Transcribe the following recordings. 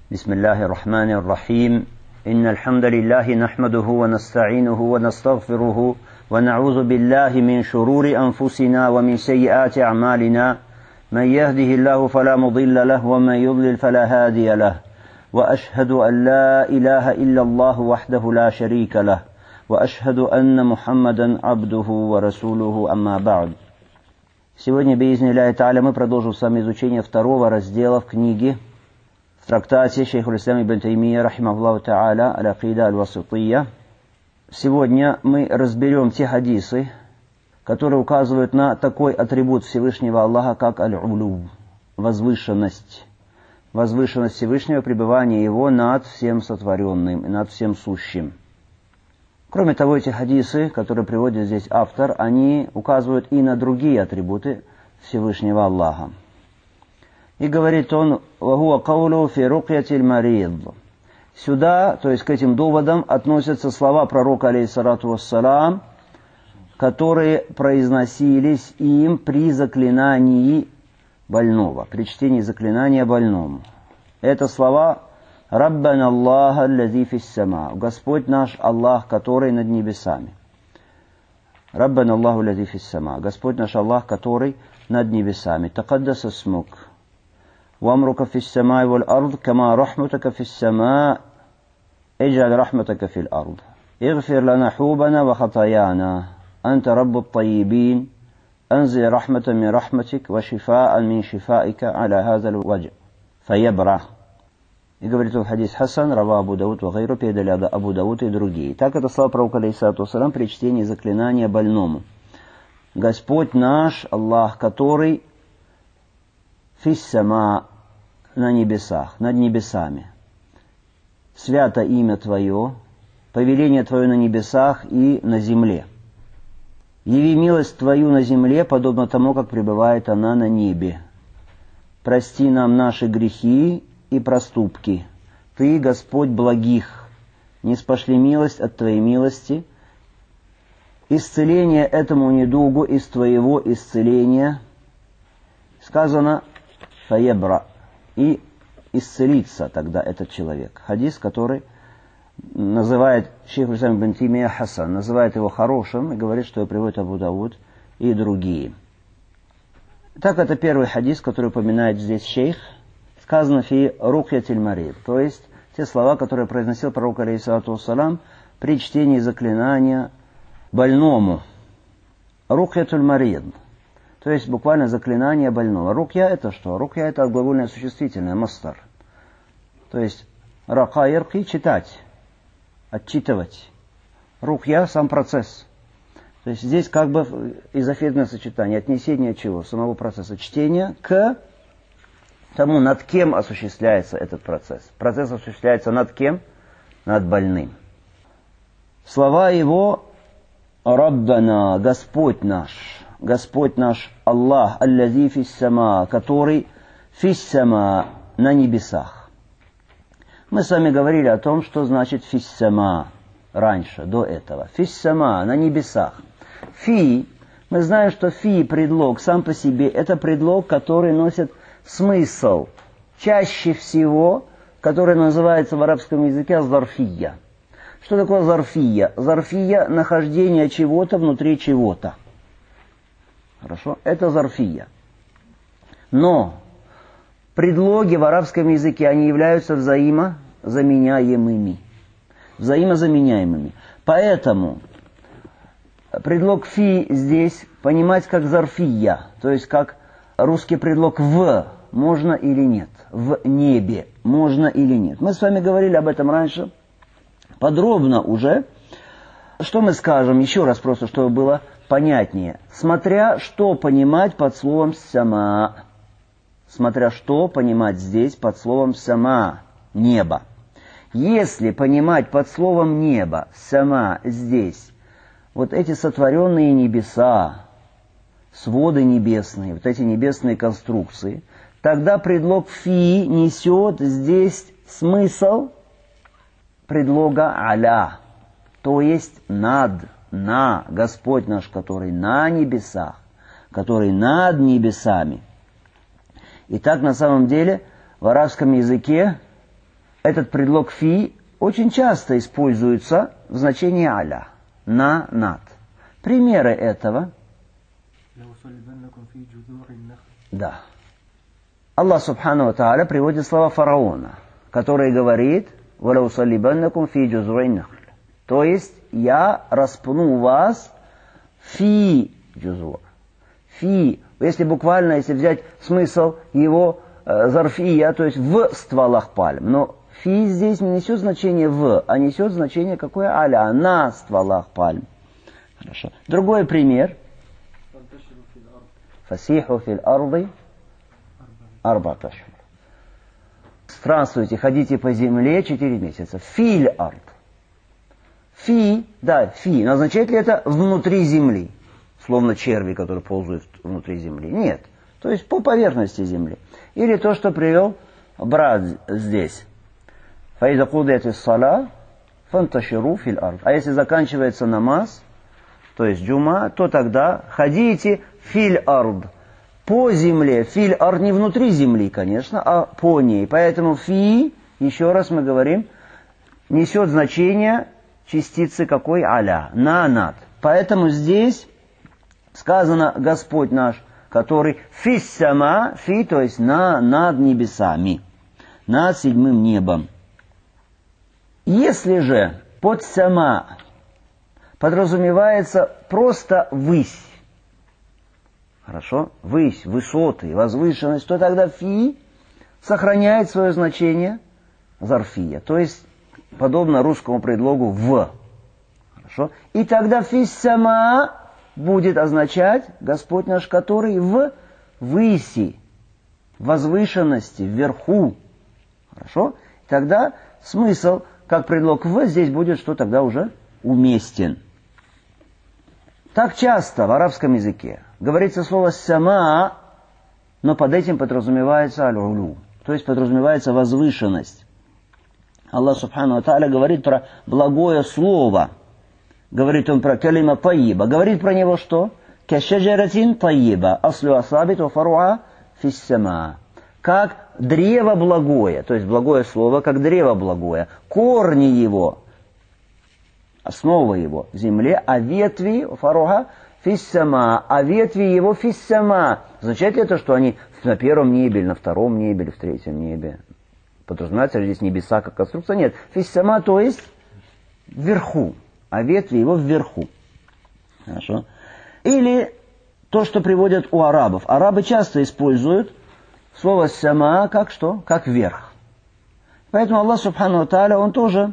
بسم الله الرحمن الرحيم إن الحمد لله نحمده ونستعينه ونستغفره ونعوذ بالله من شرور أنفسنا ومن سيئات أعمالنا من يهده الله فلا مضل له ومن يضلل فلا هادي له وأشهد أن لا إله إلا الله وحده لا شريك له وأشهد أن محمدا عبده ورسوله أما بعد. Сегодня, биизни Аллахи Тааля, мы продолжим с вами изучение второго раздела в книге, в трактате шейху ислам ибн Таймия, рахимахуллаху та'аля, аль-Акида аль-Васития. Сегодня мы разберем те хадисы, которые указывают на такой атрибут Всевышнего Аллаха, как аль-Улу, возвышенность. Возвышенность Всевышнего, пребывание Его над всем сотворенным и над всем сущим. Кроме того, эти хадисы, которые приводит здесь автор, они указывают и на другие атрибуты Всевышнего Аллаха. И говорит он: «Вахуа каулу фи рукьятиль марид». Сюда, то есть к этим доводам, относятся слова пророка, алейхиссалату вассалам, которые произносились им при заклинании больного, при чтении заклинания больному. Это слова «Раббана Аллаха аллази фис сама», Господь наш Аллах, который над небесами. Раббана Аллаху аллази фис сама, Господь наш Аллах, который над небесами. Такаддас исмук. وأمرك في السماء والأرض كما رحمتك في السماء اجعل رحمتك في الأرض اغفر لنا حوبنا وخطايانا أنت رب الطيبين أنزل رحمة من رحمتك وشفاء من شفائك على هذا الوجع فيبرأ. И говорит он хадис Хасан, рава Абу Дауд, вагайру, передали Абу Дауд и другие. Так это слова пророка, алейхиссалату вассалам, при чтении заклинания больному. Господь наш, Аллах, который фиссама, на небесах, над небесами. Свято имя Твое, повеление Твое на небесах и на земле. Яви милость Твою на земле, подобно тому, как пребывает она на небе. Прости нам наши грехи и проступки. Ты, Господь благих, ниспошли милость от Твоей милости. Исцеление этому недугу из Твоего исцеления. Сказано «фаебра», и исцелится тогда этот человек. Хадис, который называет шейх ислам ибн Таймия Хасан, называет его хорошим и говорит, что его приводит Абу Дауд и другие. Так, это первый хадис, который упоминает здесь шейх. Сказано «фи рукьятиль марид», то есть те слова, которые произносил пророк, алейхиссалату вассалам, при чтении заклинания больному. Рукьятуль марид. То есть буквально заклинание больного. Рукья это что? Рукья это глагольное существительное, мастар. То есть рака ярки читать, отчитывать. Рукья сам процесс. То есть здесь как бы изофетное сочетание, отнесение чего? Самого процесса чтения к тому, над кем осуществляется этот процесс. Процесс осуществляется над кем? Над больным. Слова его «Раббана», Господь наш Аллах, аллази фиссама, который фиссама, на небесах. Мы с вами говорили о том, что значит фиссама раньше, до этого. Фиссама, на небесах. Фи, мы знаем, что фи, предлог, сам по себе, это предлог, который носит смысл, чаще всего, который называется в арабском языке зарфия. Что такое зарфия? Зарфия – нахождение чего-то внутри чего-то. Хорошо? Это зарфия. Но предлоги в арабском языке, они являются взаимозаменяемыми. Взаимозаменяемыми. Поэтому предлог фи здесь понимать как зарфия, то есть как русский предлог в, можно или нет, в небе, можно или нет. Мы с вами говорили об этом раньше, подробно уже. Что мы скажем, еще раз просто, чтобы было понятнее. Смотря что понимать под словом «сама». Смотря что понимать здесь под словом «сама» – небо. Если понимать под словом «небо», «сама» здесь, вот эти сотворенные небеса, своды небесные, вот эти небесные конструкции, тогда предлог «фи» несет здесь смысл предлога «аля», то есть «над». На, Господь наш, который на небесах, который над небесами. И так на самом деле в арабском языке этот предлог фи очень часто используется в значении аля, на, над. Примеры этого. Да. Аллах Субхану ва Тааля приводит слова фараона, который говорит: «Валаусалибаннакум фи джузурин нахль». То есть, я распну вас фи джузур. Фи, если буквально, если взять смысл его зарфия, то есть в стволах пальм. Но фи здесь не несет значение в, а несет значение какое? Аля, на стволах пальм. Хорошо. Другой пример. Фасиху фил арды арбат ашхур. Странствуйте, ходите по земле 4 месяца. Филь ард. Фи, да, фи. Но означает ли это внутри земли? Словно черви, которые ползают внутри земли. Нет. То есть по поверхности земли. Или то, что привел брат здесь. Фаиза кудиятис сала фанташиру фил ард. А если заканчивается намаз, то есть джума, то тогда ходите филь ард. По земле. Филь ард не внутри земли, конечно, а по ней. Поэтому фи, еще раз мы говорим, несет значение частицы какой? Аля. На, над. Поэтому здесь сказано Господь наш, который фис сама, фи, то есть над небесами, над 7 небом. Если же под сама подразумевается просто высь, хорошо, высь, высоты, возвышенность, то тогда фи сохраняет свое значение зарфия, то есть подобно русскому предлогу в. Хорошо? И тогда фи сама будет означать Господь наш, который в выси, возвышенности, вверху. Хорошо? Тогда смысл, как предлог в, здесь будет, что тогда уже уместен. Так часто в арабском языке говорится слово «сама», но под этим подразумевается «аль-улю», то есть подразумевается возвышенность. Аллах Субхану ва Тааля говорит про благое слово. Говорит он про калима тайиба. Говорит про него что? Кашаджаратин тайиба. Аслю асабит ва фаруа фиссама. Как древо благое. То есть благое слово, как древо благое. Корни его, основа его в земле, а ветви фаруа фиссама. А ветви его фиссама. Означает ли это, что они на 1-м небе, или на 2-м небе, или в 3-м небе? Подразумевается ли здесь небеса как конструкция? Нет. Фиссама, то есть вверху. А ветви его вверху. Хорошо. Или то, что приводят у арабов. Арабы часто используют слово «сама» как что? Как «вверх». Поэтому Аллах Субхану ва Тааля, Он тоже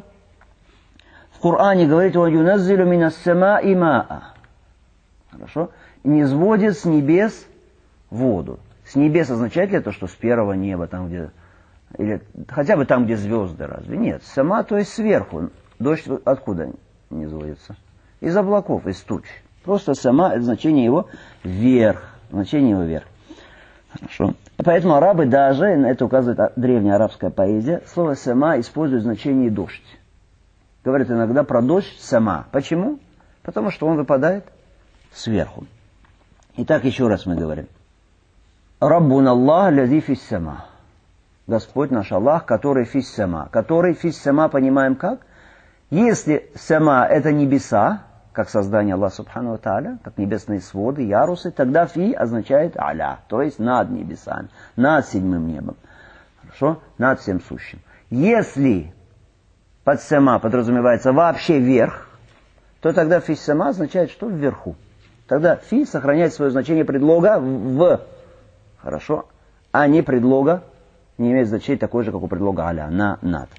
в Коране говорит: «Ваюназзилю минас самаи маа». Хорошо. И не сводит с небес воду. С небес означает ли это, что с 1-го неба, там где... Или хотя бы там, где звезды, разве? Нет. Сама, то есть сверху. Дождь откуда не заводится? Из облаков, из туч. Просто сама, это значение его вверх. Значение его вверх. Хорошо. Поэтому арабы даже, на это указывает древняя арабская поэзия, слово «сама» используют в значении «дождь». Говорят иногда про дождь «сама». Почему? Потому что он выпадает сверху. Итак, еще раз мы говорим. Раббун Аллах лязи фис сама. Господь наш Аллах, который фис сама. Который фис сама понимаем как? Если сама это небеса, как создание Аллаха Субхану ва Тааля, как небесные своды, ярусы, тогда фи означает аля, то есть над небесами, над 7-м небом. Хорошо? Над всем сущим. Если под сама подразумевается вообще вверх, то тогда фи сама означает, что вверху. Тогда фи сохраняет свое значение предлога в. Хорошо? А не предлога, не имеет значения такое же, как у предлога аля, на, над.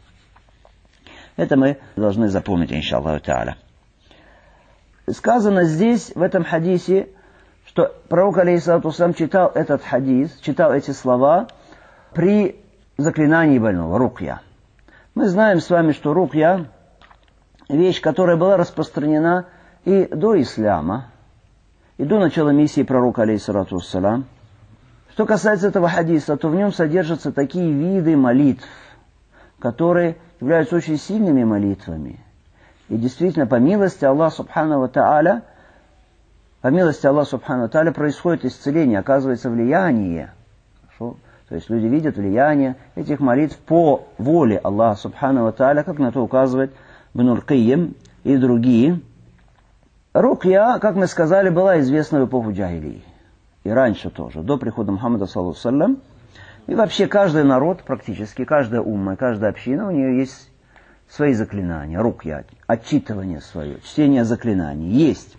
Это мы должны запомнить, иншаллаху та'аля. Сказано здесь, в этом хадисе, что пророк, алейхиссалату вассалям, читал этот хадис, читал эти слова при заклинании больного, рукья. Мы знаем с вами, что рукья – вещь, которая была распространена и до ислама, и до начала миссии пророка, алейхиссалату вассалям. Что касается этого хадиса, то в нем содержатся такие виды молитв, которые являются очень сильными молитвами. И действительно, по милости Аллаха Субхану ва Тааля, происходит исцеление, оказывается влияние. Хорошо? То есть люди видят влияние этих молитв по воле Аллаха Субхану ва Тааля, как на то указывает Ибн аль-Кайим и другие. Рукья, как мы сказали, была известна в эпоху джахилии. И раньше тоже, до прихода Мухаммада, саллаллаху алейхи. И вообще каждый народ, практически каждая умма, каждая община, у нее есть свои заклинания, рукья, отчитывание свое, чтение заклинаний. Есть.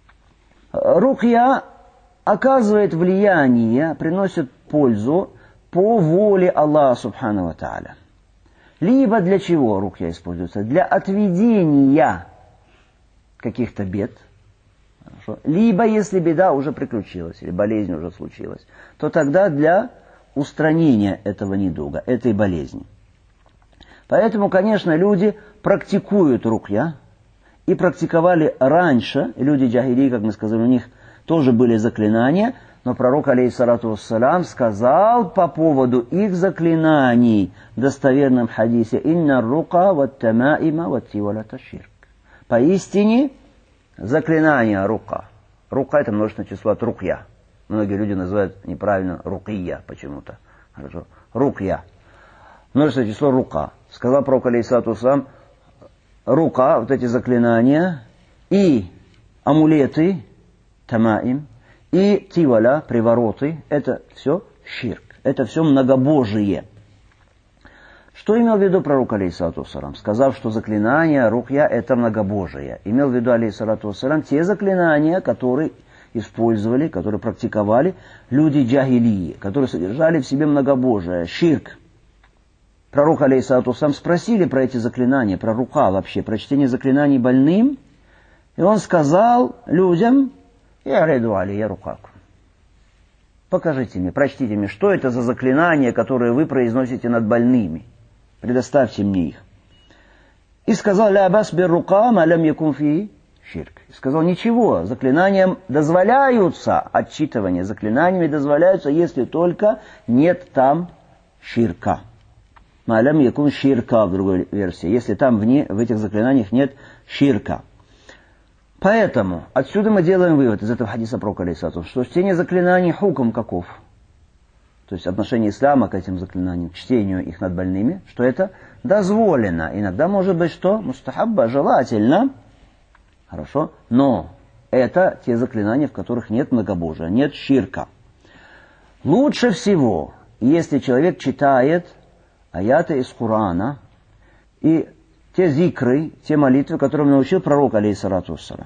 Рукья оказывает влияние, приносит пользу по воле Аллаха Субхану ва Тааля. Либо для чего рукья используются? Для отведения каких-то бед. Хорошо. Либо если беда уже приключилась, или болезнь уже случилась, то тогда для устранения этого недуга, этой болезни. Поэтому, конечно, люди практикуют рукья, и практиковали раньше, люди джахилии, как мы сказали, у них тоже были заклинания, но пророк, алейхиссалату вассалям, сказал по поводу их заклинаний в достоверном хадисе: «Инна рука ват тамаима ват тивалата ширк». Поистине, заклинание рука. Рука — это множественное число от рукья. Многие люди называют неправильно рукия почему-то. Хорошо. Рукья. Множественное число рука. Сказал пророк, алейхиссалату вассалям, рука, вот эти заклинания, и амулеты, тамаим, и тиваля, привороты, это все ширк, это все многобожие. Что имел в виду пророк, алейхиссалату вассалям, сказав, что заклинания, рукья — это многобожие? Имел в виду, алейхиссалату вассалям, те заклинания, которые использовали, которые практиковали люди джахилии, которые содержали в себе многобожие, ширк. Пророк, алейхиссалату вассалям, спросили про эти заклинания, про рука вообще, про чтение заклинаний больным, и он сказал людям: «Я риду алия рукаку». Покажите мне, прочтите мне, что это за заклинания, которые вы произносите над больными. Предоставьте мне их. И сказал: «Ля бас бир рука ма лям якун фи ширк». И сказал: ничего, заклинаниям дозволяются, отчитывание заклинаниями дозволяются, если только нет там ширка. Ма лям якун ширка, в другой версии, если там в этих заклинаниях нет ширка. Поэтому отсюда мы делаем вывод из этого хадиса пророка, алейхиссалату, что чтение заклинаний хукм каков? То есть отношение ислама к этим заклинаниям, к чтению их над больными, что это дозволено. Иногда может быть что? Мустахабба, желательно. Хорошо. Но это те заклинания, в которых нет многобожия, нет ширка. Лучше всего, если человек читает аяты из Корана и те зикры, те молитвы, которым научил пророк, алейхиссалату вассалям.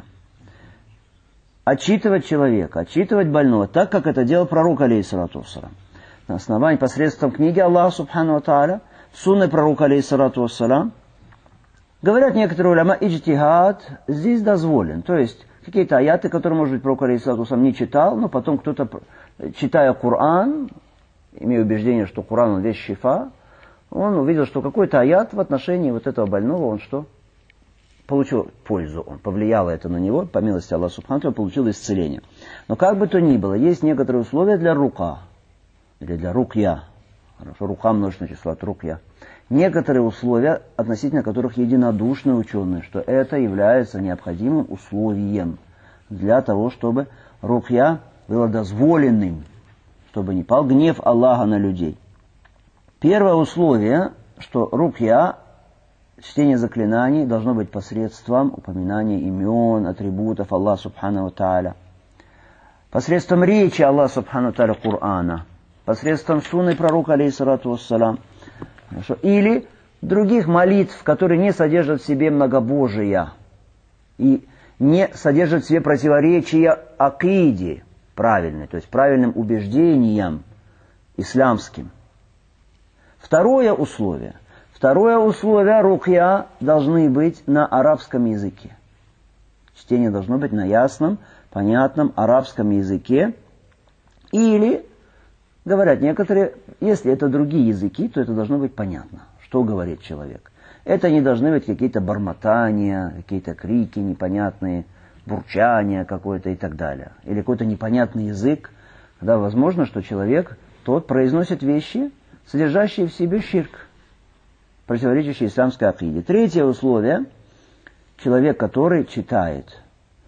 Отчитывать человека, отчитывать больного, так, как это делал пророк, алейхиссалату вассалям. На основании посредством книги Аллаха Субхану ва Тааля, сунны пророка, алейхиссалату вассалям. Говорят некоторые уляма, иджтихад здесь дозволен. То есть какие-то аяты, которые, может быть, пророк, алейхиссалату вассалям, не читал, но потом кто-то, читая Коран, имея убеждение, что Коран он весь шифа, он увидел, что какой-то аят в отношении вот этого больного, он что? Получил пользу, он повлияло это на него, по милости Аллаха Субхану ва Тааля, получил исцеление. Но как бы то ни было, есть некоторые условия для рука, или для рукья. Хорошо, рука множественное число от рукья. Некоторые условия, относительно которых единодушны ученые, что это является необходимым условием для того, чтобы рукья было дозволенным, чтобы не пал гнев Аллаха на людей. Первое условие, что рукья, чтение заклинаний, должно быть посредством упоминания имен, атрибутов Аллаха Субхану ва Тааля, посредством речи Аллаха Субхану ва Тааля Корана, посредством сунны пророка, алейхиссалату вассалям, или других молитв, которые не содержат в себе многобожия и не содержат в себе противоречия акиде правильной, то есть правильным убеждениям исламским. Второе условие, рукья должны быть на арабском языке. Чтение должно быть на ясном, понятном арабском языке. Или, говорят некоторые, если это другие языки, то это должно быть понятно, что говорит человек. Это не должны быть какие-то бормотания, какие-то крики непонятные, бурчание какое-то и так далее. Или какой-то непонятный язык, когда возможно, что человек, тот произносит вещи, содержащие в себе ширк, противоречащий исламской акиде. Третье условие, человек, который читает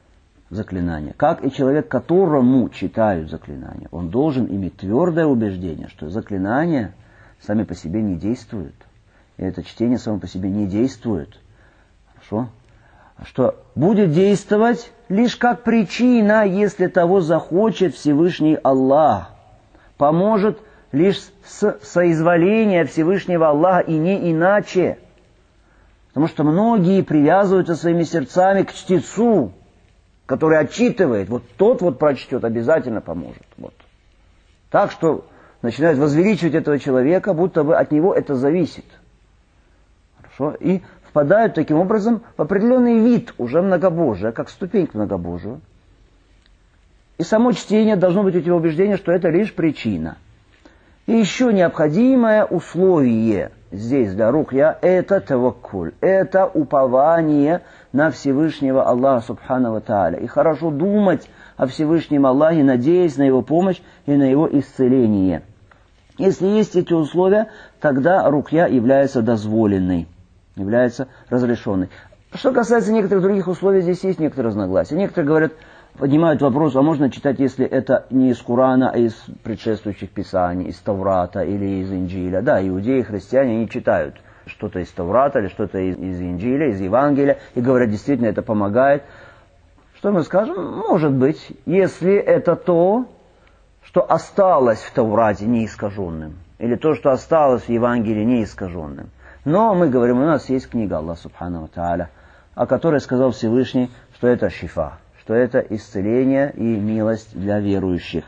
заклинания. Как и человек, которому читают заклинания. Он должен иметь твердое убеждение, что заклинания сами по себе не действуют. И это чтение само по себе не действует. Хорошо? Что будет действовать лишь как причина, если того захочет Всевышний Аллах. Поможет лишь с соизволения Всевышнего Аллаха и не иначе. Потому что многие привязываются своими сердцами к чтецу, который отчитывает. Вот тот вот прочтет, обязательно поможет. Вот. Так что начинают возвеличивать этого человека, будто бы от него это зависит. Хорошо? И впадают таким образом в определенный вид уже многобожия, как ступень к многобожию. И само чтение должно быть у тебя убеждение, что это лишь причина. И еще необходимое условие здесь для рукья – это таваккуль, это упование на Всевышнего Аллаха Субхану ва Тааля. И хорошо думать о Всевышнем Аллахе, надеясь на Его помощь и на Его исцеление. Если есть эти условия, тогда рукья является дозволенной, является разрешенной. Что касается некоторых других условий, здесь есть некоторые разногласия. Некоторые говорят, поднимают вопрос, а можно читать, если это не из Корана, а из предшествующих писаний, из Таврата или из Инджиля. Да, иудеи, христиане, они читают что-то из Таврата или что-то из Инджиля, из Евангелия, и говорят, действительно, это помогает. Что мы скажем? Может быть, если это то, что осталось в Таврате неискаженным, или то, что осталось в Евангелии неискаженным. Но мы говорим, у нас есть книга Аллаха Субхану ва Тааля, о которой сказал Всевышний, что это шифа, что это исцеление и милость для верующих.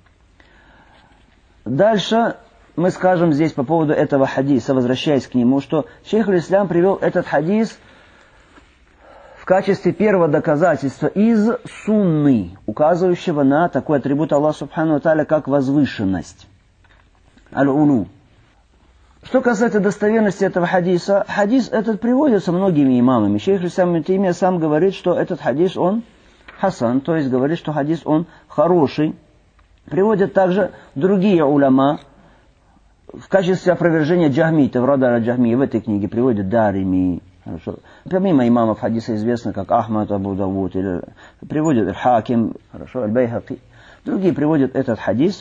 Дальше мы скажем здесь по поводу этого хадиса, возвращаясь к нему, что шейх аль-Ислам привел этот хадис в качестве первого доказательства из сунны, указывающего на такой атрибут Аллаха Субхану ва Тааля, как возвышенность. Аль-улу. Что касается достоверности этого хадиса, хадис этот приводится многими имамами. Шейх аль-Ислам ибн Таймия сам говорит, что этот хадис, он хасан, то есть говорит, что хадис, он хороший. Приводят также другие уляма в качестве опровержения джахмитов, рода джахми, в этой книге приводят Дарими. Хорошо. Помимо имамов хадиса известно, как Ахмад, Абу Давуд, или приводят Аль-Хаким, хорошо, Аль-Байхаки. Другие приводят этот хадис.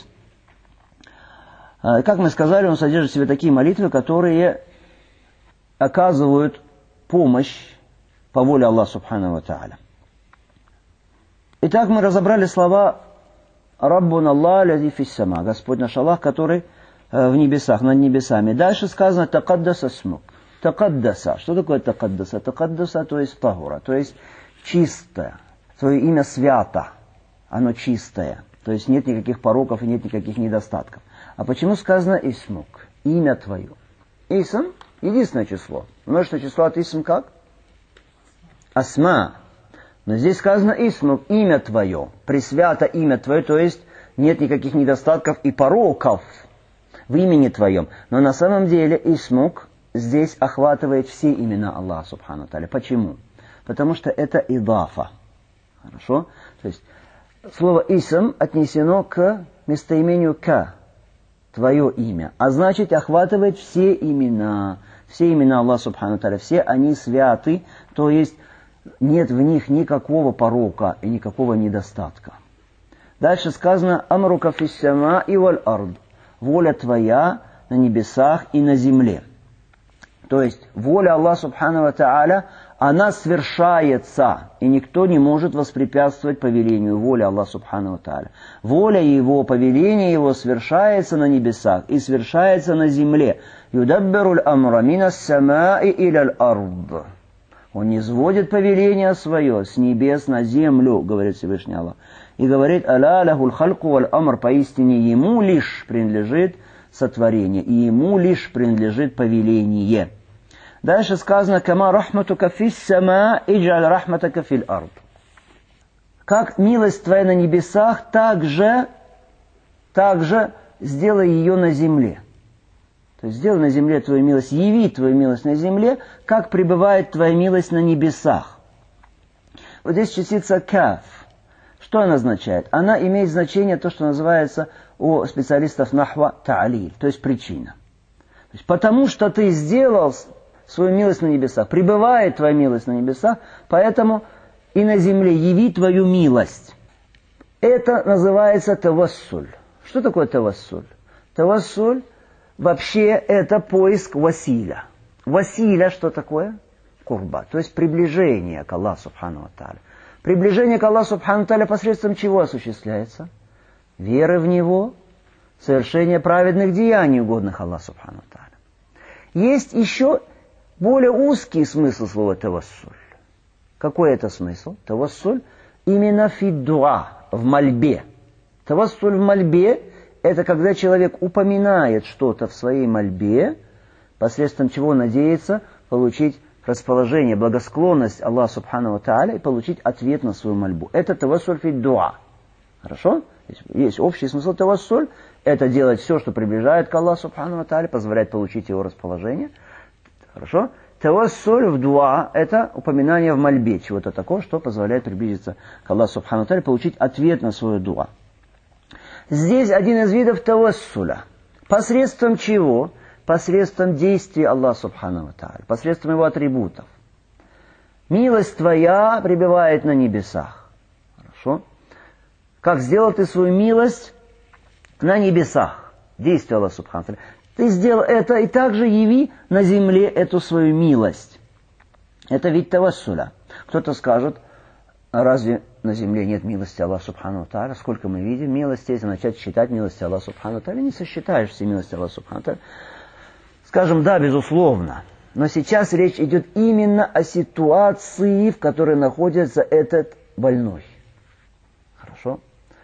Как мы сказали, он содержит в себе такие молитвы, которые оказывают помощь по воле Аллаха Субхану ва Тааля. Итак, мы разобрали слова «Раббун Аллах лязи фиссама», Господь наш Аллах, который в небесах, над небесами. Дальше сказано «Такаддаса смук». Такаддаса. Что такое такаддаса? Такаддаса, то есть тагура, то есть чистое. Твое имя свято, оно чистое. То есть нет никаких пороков и нет никаких недостатков. А почему сказано «Исмук»? Имя твое. Исм – единственное число. Множество число от исм как? Асма. Но здесь сказано «Исмук», имя твое. Пресвято имя твое, то есть нет никаких недостатков и пороков в имени твоем. Но на самом деле «Исмук» здесь охватывает все имена Аллаха Субхану ва Тааля. Почему? Потому что это идафа. Хорошо? То есть слово «исм» отнесено к местоимению «ка». Твое имя. А значит, охватывает все имена Аллаха Субхану ва Тааля. Все они святы, то есть нет в них никакого порока и никакого недостатка. Дальше сказано «Амрука фиссама и валь ард». Воля твоя на небесах и на земле. То есть воля Аллаха Субхану ва Тааля, она свершается, и никто не может воспрепятствовать повелению воли Аллаха Субхану ва Тааля. Воля Его, повеление Его свершается на небесах и свершается на земле. «Юдаббируль амра минас самаи иляль ард». Он низводит повеление свое с небес на землю, говорит Всевышний Аллах. И говорит, «Аля лахуль хальку валь амр», поистине Ему лишь принадлежит сотворение, и Ему лишь принадлежит повеление. Дальше сказано, «Кама рахматука фис сама, иджаль рахматака фил ард». Как милость твоя на небесах, также сделай ее на земле. То есть сделай на земле твою милость, яви твою милость на земле, как пребывает твоя милость на небесах. Вот здесь частица каф. Что она означает? Она имеет значение то, что называется у специалистов нахва та'лиль, то есть причина. То есть, потому что ты сделал свою милость на небесах, пребывает твоя милость на небесах, поэтому и на земле яви твою милость. Это называется тавассуль. Что такое тавассуль? Тавассуль вообще это поиск василя. Василя что такое? Курба, то есть приближение к Аллаху Субхану ва Тааля. Приближение к Аллаху Субхану ва Тааля посредством чего осуществляется? Веры в Него, совершение праведных деяний, угодных Аллаху Субхану ва Тааля. Есть еще более узкий смысл слова тавассуль. Какой это смысл? Тавассуль именно фид-дуа, в мольбе. Тавассуль в мольбе – это когда человек упоминает что-то в своей мольбе, посредством чего надеется получить расположение, благосклонность Аллаха Субхану ва Тааля и получить ответ на свою мольбу. Это тавассуль фид-дуа. Хорошо? Есть общий смысл тавассуль. Это делать все, что приближает к Аллаху Субхану ва Тааля, позволяет получить его расположение. Хорошо? Тавассуль в дуа – это упоминание в мольбе чего-то такого, что позволяет приблизиться к Аллаху Субхану ва Тааля, получить ответ на свою дуа. Здесь один из видов тавассуля. Посредством чего? Посредством действий Аллаха Субхану ва Тааля, посредством его атрибутов. Милость твоя пребывает на небесах. Хорошо? Как сделал ты свою милость на небесах? Действие Аллаха Субхану ва Тааля. Ты сделал это и также яви на земле эту свою милость. Это вид тавассуля. Кто-то скажет, а разве на земле нет милости Аллаха Субхану ва Тааля? Сколько мы видим милости, если начать считать милости Аллаха Субхану ва Тааля, не сосчитаешь все милости Аллаха Субхану ва Тааля. Скажем, да, безусловно. Но сейчас речь идет именно о ситуации, в которой находится этот больной. Хорошо?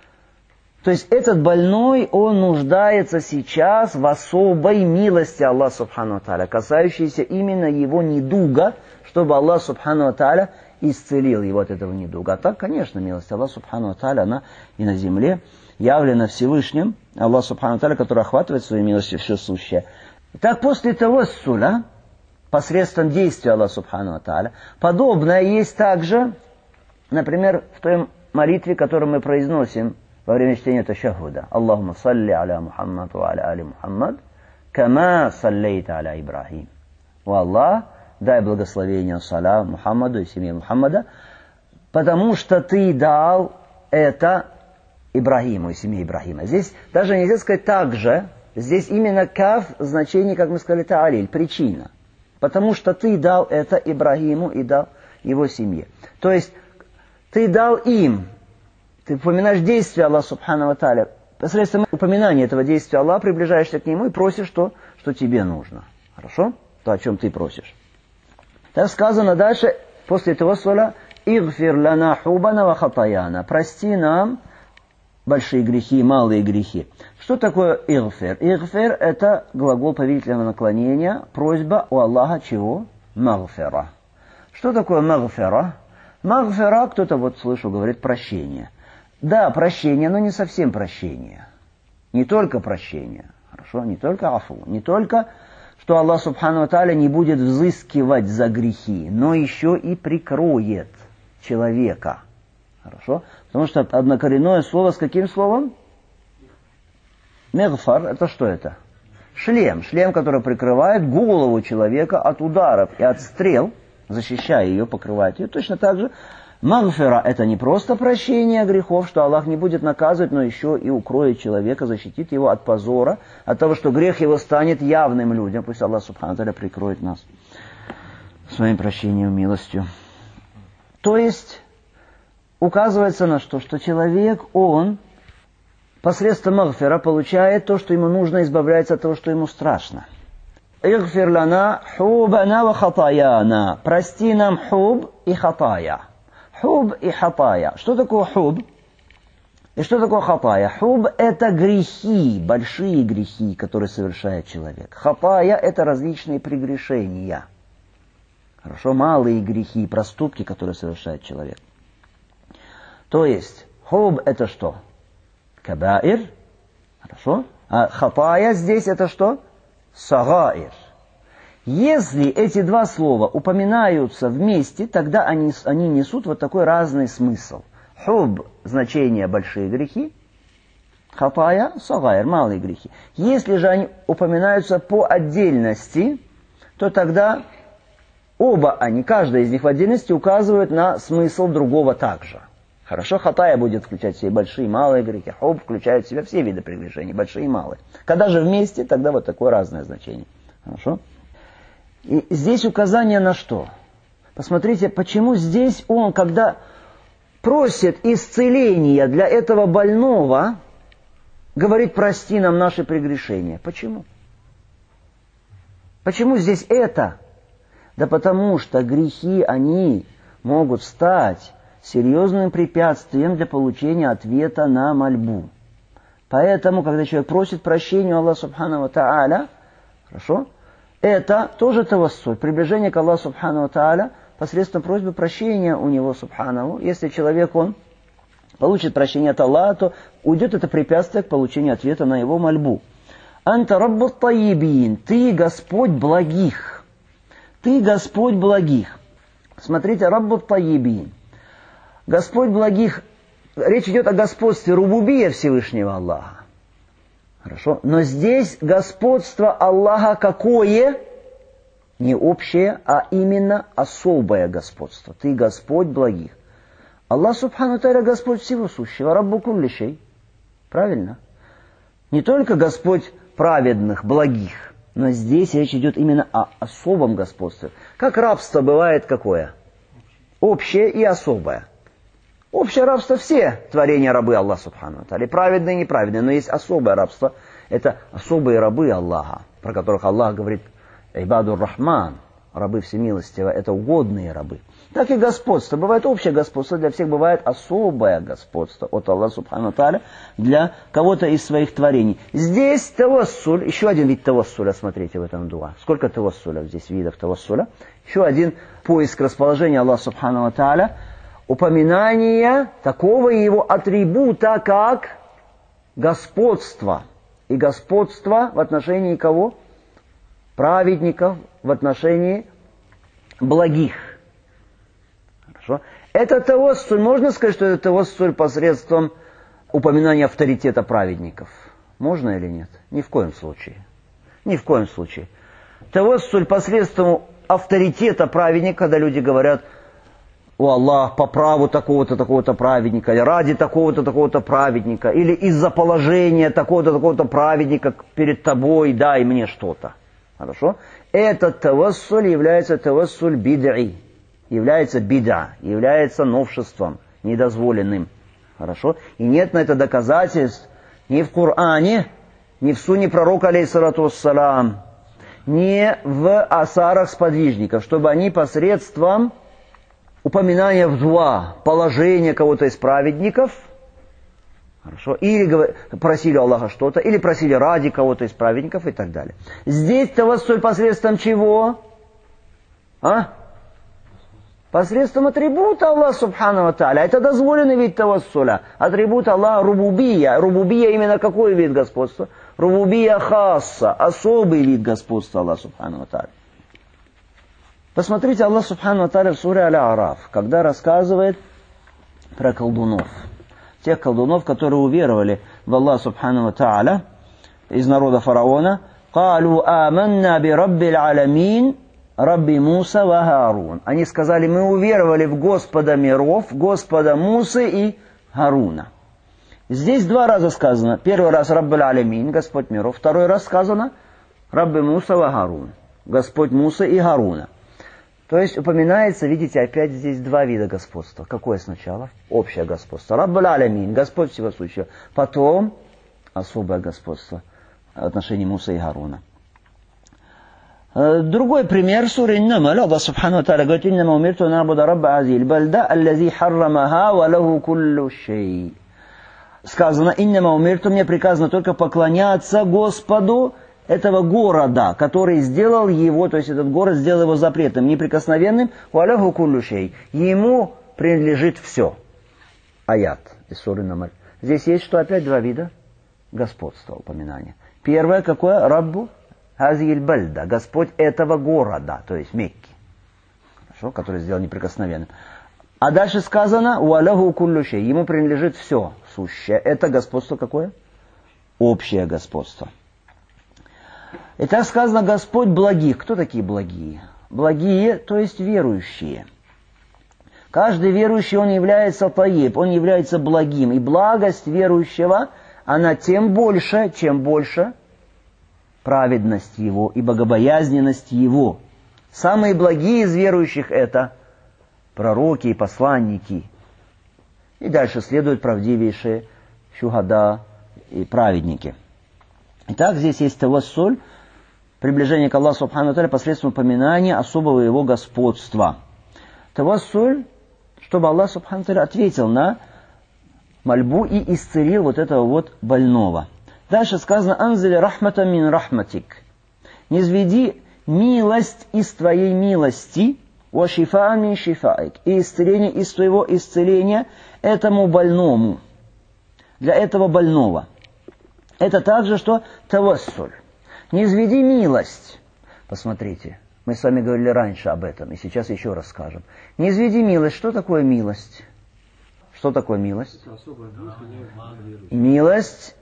То есть этот больной, он нуждается сейчас в особой милости Аллаха Субхану ва Тааля, касающейся именно его недуга, чтобы Аллах Субхану ва Тааля исцелил его от этого недуга. А так, конечно, милость Аллаха Субхану ва Тааля, она и на земле явлена Всевышним, Аллах Субхану ва Тааля, который охватывает своей милостью все сущее. Итак, после тавассуля, посредством действия Аллаха Субхану ва Тааля, подобное есть также, например, в той молитве, которую мы произносим во время чтения ташахуда. Аллахумма салли аля Мухаммад ва аля али Мухаммад, кама саллейта аля Ибрахим. О Аллах, дай благословение салам Мухаммаду и семье Мухаммада, потому что ты дал это Ибрахиму и семье Ибрахима. Здесь даже нельзя сказать так же, здесь именно каф значение, как мы сказали, та'алиль, причина. Потому что ты дал это Ибрахиму и дал его семье. То есть ты дал им, ты упоминаешь действие Аллаха Субхану ва Тааля. Посредством упоминания этого действия Аллаха приближаешься к нему и просишь то, что тебе нужно. Хорошо? То, о чем ты просишь. Так сказано дальше, после этого слова, «Игфир лана хубана ва хатаяна». Прости нам большие грехи и малые грехи. Что такое игфир? Игфир – это глагол повелительного наклонения, просьба у Аллаха чего? Магфира. Что такое магфира? Магфира, кто-то вот слышу, говорит прощение. Да, прощение, но не совсем прощение. Не только прощение. Хорошо? Не только афу. Не только, что Аллах Субхану ва Тааля не будет взыскивать за грехи, но еще и прикроет человека. Хорошо? Потому что однокоренное слово с каким словом? Мегфар, это что это? Шлем. Шлем, который прикрывает голову человека от ударов и от стрел, защищая ее, покрывает ее. Точно так же магфира – это не просто прощение грехов, что Аллах не будет наказывать, но еще и укроет человека, защитит его от позора, от того, что грех его станет явным людям. Пусть Аллах Субхану ва Тааля прикроет нас своим прощением, милостью. То есть указывается на что человек, он посредством магфира получает то, что ему нужно, избавляется от того, что ему страшно. Игфир лана хубана ва хатаяна. Прости нам хуб и хатая. Хуб и хатая. Что такое хуб? И что такое хатая? Хуб – это грехи, большие грехи, которые совершает человек. Хатая – это различные прегрешения. Хорошо, малые грехи, проступки, которые совершает человек. То есть, хуб – это что? Кабаир. Хорошо. А хатая здесь это что? Сагаир. Если эти два слова упоминаются вместе, тогда они несут вот такой разный смысл. Хуб – значение большие грехи. Хатая – сагаир, малые грехи. Если же они упоминаются по отдельности, то тогда Оба они, каждая из них в отдельности указывает на смысл другого также. Хорошо, хатая будет включать в себя большие и малые грехи, хуб включает в себя все виды прегрешений, большие и малые. Когда же вместе, тогда вот такое разное значение. Хорошо? И здесь указание на что? Посмотрите, почему здесь он, когда просит исцеления для этого больного, говорит: прости нам наши прегрешения. Почему? Почему здесь это? Да потому что грехи, они могут стать серьезным препятствием для получения ответа на мольбу. Поэтому, когда человек просит прощения у Аллаха Субхану ва Тааля, хорошо, это тоже тавассуль, приближение к Аллаху Субхану ва Тааля посредством просьбы прощения у него Субханаху. Если человек, он получит прощение от Аллаха, то уйдет это препятствие к получению ответа на его мольбу. Анта раббут таибин, ты Господь благих. Ты Господь благих. Смотрите, раббут таибин. Господь благих, речь идет о господстве рубубия Всевышнего Аллаха. Хорошо? Но здесь господство Аллаха какое? Не общее, а именно особое господство. Ты Господь благих. Аллах Субхану Тааля Господь всего сущего, Раббу кулли шей. Правильно? Не только Господь праведных, благих, но здесь речь идет именно о особом господстве. Как рабство бывает какое? Общее и особое. Общее рабство все творения рабы Аллаха Субхану Тааля, праведные и неправедные, но есть особое рабство. Это особые рабы Аллаха, про которых Аллах говорит: «Ибадур Рахман», рабы всемилостивого, это угодные рабы. Так и господство. Бывает общее господство, для всех бывает особое господство от Аллаха Субхану Тааля для кого-то из своих творений. Здесь тавассуль, еще один вид тавассуля, смотрите в этом дуа. Сколько тавассуля здесь, видов тавассуля. Еще один поиск расположения Аллаха Субхану Тааля, упоминание такого его атрибута, как господство. И господство в отношении кого? Праведников, в отношении благих. Хорошо? Это тавассуль, можно сказать, что это тавассуль посредством упоминания авторитета праведников? Можно или нет? Ни в коем случае. Ни в коем случае. Тавассуль посредством авторитета праведника, когда люди говорят: «О Аллах, по праву такого-то, такого-то праведника», или «ради такого-то, такого-то праведника», или «из-за положения такого-то, такого-то праведника перед тобой, дай мне что-то». Хорошо? Этот тавассуль является тавассуль бид'и, является бид'a, является новшеством, недозволенным. Хорошо? И нет на это доказательств ни в Коране, ни в сунне пророка, алейхиссалату вассалам, ни в асарах сподвижников, чтобы они посредством упоминания в дуа, положения кого-то из праведников, хорошо, или просили Аллаха что-то, или просили ради кого-то из праведников и так далее. Здесь тавассуль посредством чего? Посредством атрибута Аллаха Субхану ва Тааля. Это дозволенный вид тавассуля. Атрибут Аллаха рубубия. Рубубия именно какой вид господства? Рубубия хасса. Особый вид господства Аллаха Субхану ва Тааля. Посмотрите, Аллах Субхану ва Тааля в суре Аль-А'раф, когда рассказывает про колдунов. Тех колдунов, которые уверовали в Аллаха Субхану ва Тааля из народа фараона. «Калу аманна би раббил аламин, Рабби Муса ва Харун». Они сказали: мы уверовали в Господа миров, Господа Мусы и Харуна. Здесь два раза сказано. Первый раз Раббил Алямин, Господь миров. Второй раз сказано Рабби Муса ва Харун, Господь Мусы и Харуна. То есть упоминается, видите, опять здесь два вида господства. Какое сначала? Общее господство. Раббил Алямин, Господь всего сущего. Потом особое господство в отношении Мусы и Харуна. Другой пример, сура Ан-Намл, Аллах Субхану ва Тааля говорит: «Иннама умирту ан а'буда рабба азиль бальда, аллази харрамаха ва лаху куллу шей». Сказано: «Иннама умирту», мне приказано только поклоняться Господу этого города, который сделал его, то есть этот город сделал его запретным, неприкосновенным, ва лаху куллу шей. Ему принадлежит все. Аят из суры Ан-Намл. Здесь есть что? Опять два вида господства, упоминания. Первое какое? Раббу Азиль Бальда, Господь этого города, то есть Мекки, хорошо, который сделал неприкосновенным. А дальше сказано: «Уаляху куллю шей», ему принадлежит все сущее. Это господство какое? Общее господство. Итак, сказано: Господь благих. Кто такие благие? благие, то есть верующие. Каждый верующий, он является таиб, он является благим. И благость верующего, она тем больше, чем больше праведность его и богобоязненность его. Самые благие из верующих это пророки и посланники. И дальше следуют правдивейшие шухада и праведники. Итак, здесь есть тавассуль, приближение к Аллаху Субхану ва Тааля посредством упоминания особого его господства. Тавассуль, чтобы Аллах Субхану ва Тааля ответил на мольбу и исцелил вот этого вот больного. Дальше сказано: «Анзили рахмата мин рахматик». «Низведи милость из твоей милости, ва шифаа мин шифаик». И исцеление из твоего исцеления этому больному. Для этого больного. Это также, что тавассуль. «Низведи милость». Посмотрите, мы с вами говорили раньше об этом, и сейчас еще раз скажем. «Низведи милость». Что такое милость? Что такое милость? Милость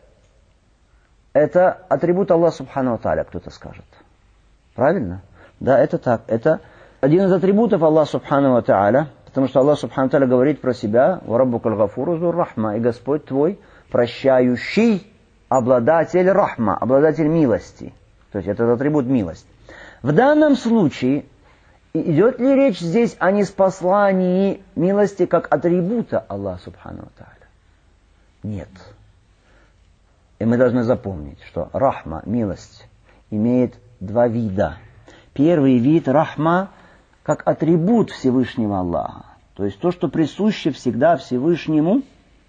– это атрибут Аллаха Субхану ва Тааля, кто-то скажет. Правильно? Да, это так. Это один из атрибутов Аллаха Субхану ва Тааля, потому что Аллах Субхану ва Тааля говорит про себя: «Ва раббукаль гафуру зур рахма», и Господь твой прощающий, обладатель рахма, обладатель милости. То есть этот атрибут милость. В данном случае идет ли речь здесь о ниспослании милости как атрибута Аллаха Субхану ва Тааля? Нет. И мы должны запомнить, что рахма, милость, имеет два вида. Первый вид рахма как атрибут Всевышнего Аллаха. То есть то, что присуще всегда Всевышнему,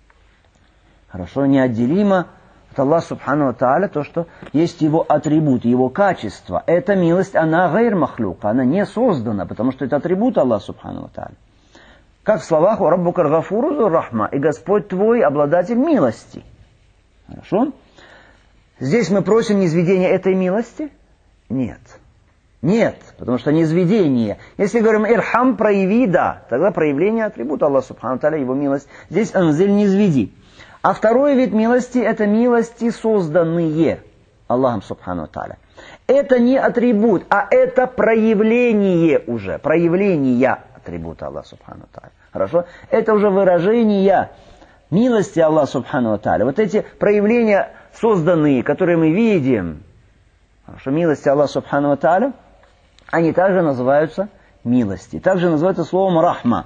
хорошо, неотделимо от Аллаха Субхану ва Тааля, то, что есть его атрибут, его качество. Эта милость, она гайр махлука, она не создана, потому что это атрибут Аллаха Субхану ва Тааля. Как в словах «Ва раббукаль гафуру зур рахма», и Господь твой обладатель милости. Хорошо? Здесь мы просим низведения этой милости? Нет. Нет, потому что низведение. Если говорим «ирхам», прояви, да, тогда проявление атрибута Аллаха Субхану ва Тааля, его милость. Здесь «анзиль», низведи. А второй вид милости – это милости, созданные Аллахом Субхану ва Тааля. Это не атрибут, а это проявление уже, проявление атрибута Аллаха Субхану ва Тааля. Хорошо? Это уже выражение милости Аллаха Субхану ва Тааля. Вот эти проявления созданные, которые мы видим, хорошо, милости Аллаха Субхану ва Тааля, они также называются милости. Также называются словом рахма.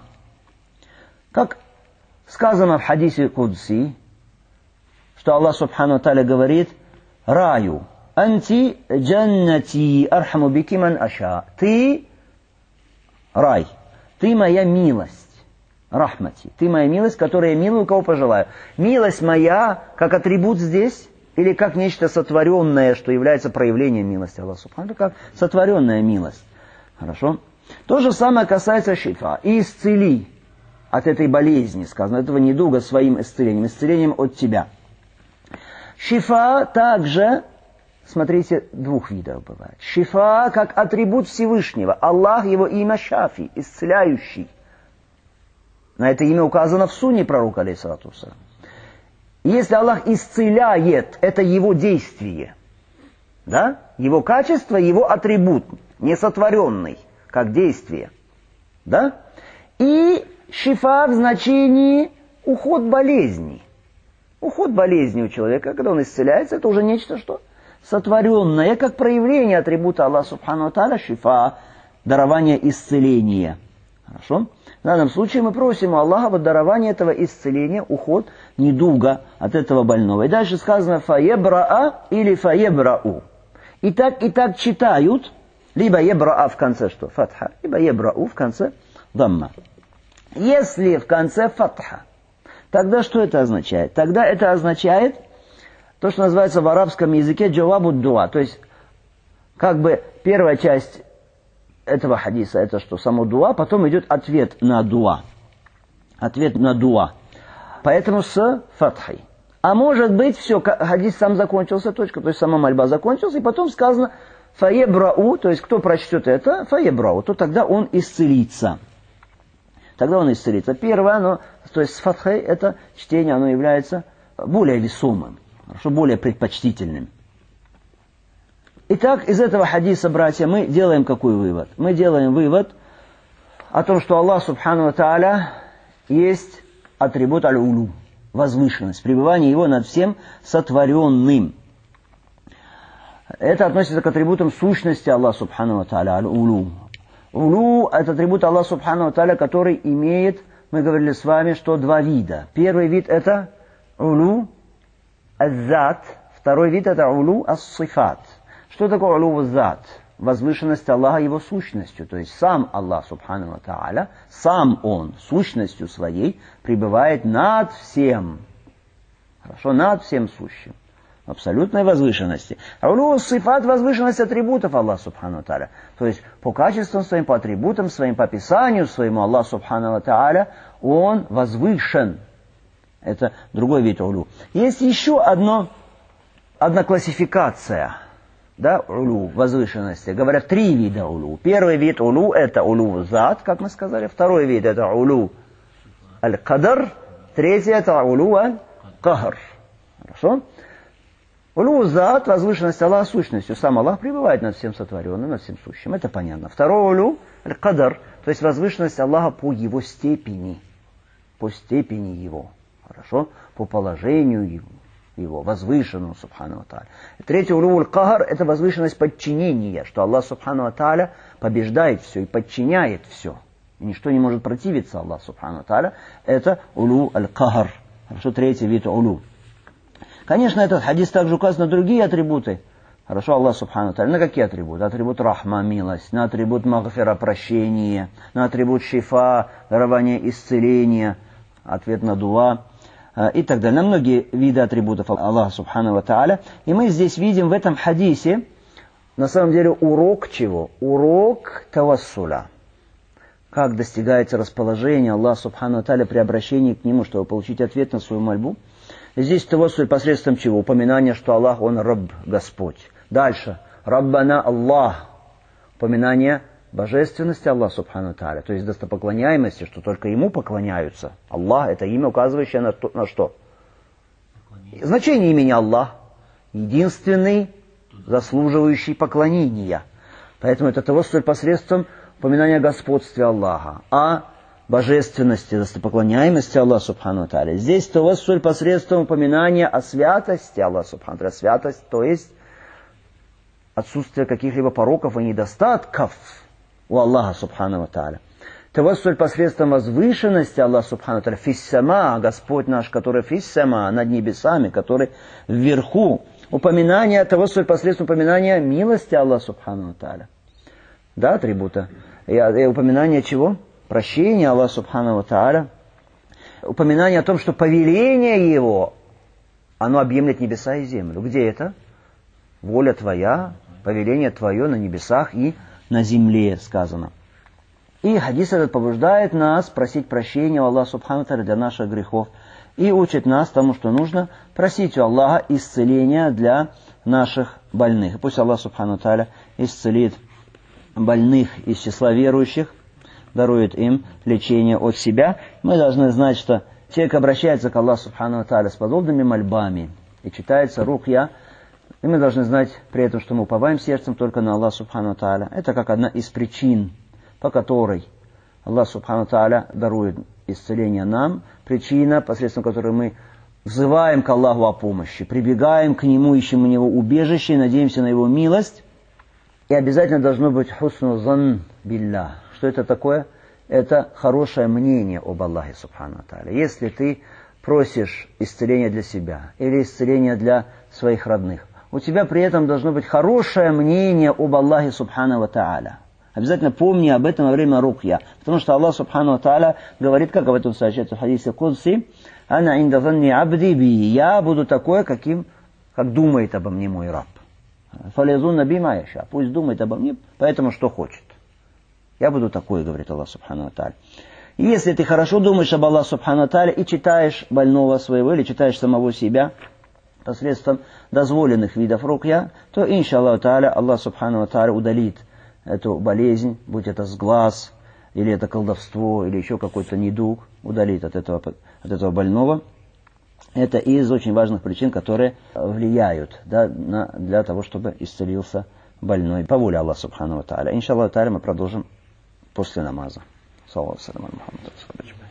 Как сказано в хадисе Кудси, что Аллах Субхану ва Тааля говорит: «Раю, анти джаннати архаму бики ман аша». Ты рай, ты моя милость, рахмати, ты моя милость, которая я милую, кого пожелаю. Милость моя как атрибут здесь, или как нечто сотворенное, что является проявлением милости Аллаха Субхану ва Тааля, как сотворенная милость. Хорошо? То же самое касается шифа. И исцели от этой болезни, сказано, этого недуга своим исцелением от тебя. Шифа также, смотрите, двух видов бывает. Шифа как атрибут Всевышнего. Аллах, его имя Шафи, исцеляющий. На это имя указано в сунне пророка, алейхиссалату вассалям. Если Аллах исцеляет, это его действие. Да? Его качество, его атрибут, несотворенный, как действие. Да? И шифа в значении уход болезни. Уход болезни у человека, когда он исцеляется, это уже нечто, что сотворенное, как проявление атрибута Аллаха Субхану ва Тааля, шифа, дарование исцеления. Хорошо? В данном случае мы просим у Аллаха вот дарование этого исцеления, уход недуга от этого больного. И дальше сказано «фаебраа» или «фаебрау». И так читают, либо «ебраа» в конце что? Фатха, либо «ебрау» в конце дамма. Если в конце фатха, тогда что это означает? Тогда это означает то, что называется в арабском языке джавабу дуа. То есть, как бы первая часть этого хадиса, это что? Само дуа, потом идет ответ на дуа. Ответ на дуа. Поэтому с фатхой. А может быть, все, хадис сам закончился, точка, то есть сама мольба закончилась, и потом сказано фаебрау, то есть кто прочтет это, фаебрау, то тогда он исцелится. Тогда он исцелится. Первое, то есть с фатхой это чтение, оно является более весомым, хорошо, более предпочтительным. Итак, из этого хадиса, братья, мы делаем какой вывод? Мы делаем вывод о том, что Аллах Субхану ва Тааля есть атрибут аль-улу, возвышенность, пребывание Его над всем сотворенным. Это относится к атрибутам сущности Аллаха Субхану ва Тааля, аль-улу. Улу – это атрибут Аллаха Субхану ва Тааля, который имеет, мы говорили с вами, что два вида. Первый вид – это улу аз-зат, второй вид – это улу ас-сифат. Что такое улу аз-зат? Возвышенность Аллаха Его сущностью, то есть сам Аллах Субхану ва Тааля, сам Он сущностью своей пребывает над всем. Хорошо, над всем сущим. Абсолютной возвышенности. А улу сифат — возвышенность атрибутов Аллаха Субхану ва Тааля. То есть по качествам своим, по атрибутам своим, по описанию своему Аллах Субхану ва Тааля, Он возвышен. Это другой вид улу. Есть еще одна классификация, да, улу, возвышенности. Говорят, три вида улу. Первый вид улу — это улу зат, как мы сказали. Второй вид — это улу аль-кадар. Третий — это улу аль-кахр. Хорошо? Улу зат, возвышенность Аллаха сущностью. Сам Аллах пребывает над всем сотворенным, над всем сущим. Это понятно. Второй улу аль-кадар, то есть возвышенность Аллаха по Его степени. По степени Его. Хорошо? По положению Его, возвышенному Субхану ва Тааля. Третий улу аль-кахр — это возвышенность подчинения, что Аллах Субхану ва Тааля побеждает все и подчиняет все. И ничто не может противиться Аллаху Субхану ва Тааля. Это улу аль-кахр. Хорошо? Третий вид улу. Конечно, этот хадис также указан на другие атрибуты. Хорошо, Аллах Субхану ва Тааля. На какие атрибуты? Атрибут рахма, милость, на атрибут магфира, прощение, на атрибут шифа, дарование исцеления, ответ на дуа и так далее. На многие виды атрибутов Аллаха Субхану ва Тааля. И мы здесь видим в этом хадисе, на самом деле, урок чего? Урок тавассуля. Как достигается расположение Аллаха Субхану ва Тааля при обращении к Нему, чтобы получить ответ на свою мольбу. Здесь тавассуль посредством чего? Упоминание, что Аллах, Он Рабб, Господь. Дальше. Раббана Аллах. Упоминание божественности Аллаха Субхану ва Тааля. То есть достопоклоняемости, что только Ему поклоняются. Аллах — это имя, указывающее на что? Значение имени Аллах. Единственный, заслуживающий поклонения. Поэтому это тавассуль посредством упоминания господстве Аллаха. Божественности, достопоклоняемости Аллаха Субхану ва Тааля. Здесь тавассуль посредством упоминания о святости Аллаха Субхану ва Тааля. Святость, то есть отсутствие каких-либо пороков и недостатков у Аллаха Субхану ва Тааля. Тавассуль посредством возвышенности Аллаха Субхану ва Тааля. Фиссама, Господь наш, который фиссама, над небесами, который вверху. Упоминание, тавассуль посредством упоминания милости Аллаха Субхану ва Тааля. Да, атрибута. И упоминание чего? Прощение Аллаха Субхану ва Тааля, упоминание о том, что повеление Его, оно объемлет небеса и землю. Где это? Воля Твоя, повеление Твое на небесах и на земле, сказано. И хадис этот побуждает нас просить прощения у Аллаха Субхану ва Тааля для наших грехов и учит нас тому, что нужно просить у Аллаха исцеления для наших больных. И пусть Аллах Субхану ва Тааля исцелит больных из числа верующих, дарует им лечение от себя. Мы должны знать, что человек обращается к Аллаху Субхану ва Тааля с подобными мольбами, и читается рукья, и мы должны знать при этом, что мы уповаем сердцем только на Аллаха Субхану ва Тааля. Это как одна из причин, по которой Аллах Субхану ва Тааля дарует исцеление нам, причина, посредством которой мы взываем к Аллаху о помощи, прибегаем к Нему, ищем у Него убежище, надеемся на Его милость. И обязательно должно быть хусну зан биллах. Что это такое? Это хорошее мнение об Аллахе Субхану ва Тааля. Если ты просишь исцеления для себя или исцеления для своих родных, у тебя при этом должно быть хорошее мнение об Аллахе Субхану ва Тааля. Обязательно помни об этом во время рукья. Потому что Аллах Субхану ва Тааля говорит, как об этом сообщается в хадисе Кудси: «Ана инда занни абди би». Я буду такой, как думает обо мне мой раб. «Фалязунна би ма яша». Пусть думает обо мне, поэтому что хочет. Я буду такой, говорит Аллах Субхану ва Тааля. И если ты хорошо думаешь об Аллахе Субхану ва Тааля и читаешь больного своего, или читаешь самого себя посредством дозволенных видов рукья, то, иншаллаху Тааля, Аллах Субхану ва Тааля удалит эту болезнь, будь это сглаз, или это колдовство, или еще какой-то недуг, удалит от этого больного. Это из очень важных причин, которые влияют, да, для того, чтобы исцелился больной. По воле Аллаха Субхану ва Тааля. Иншаллах Тааля мы продолжим после намаза. Саллаллаху алейхи ва саллям.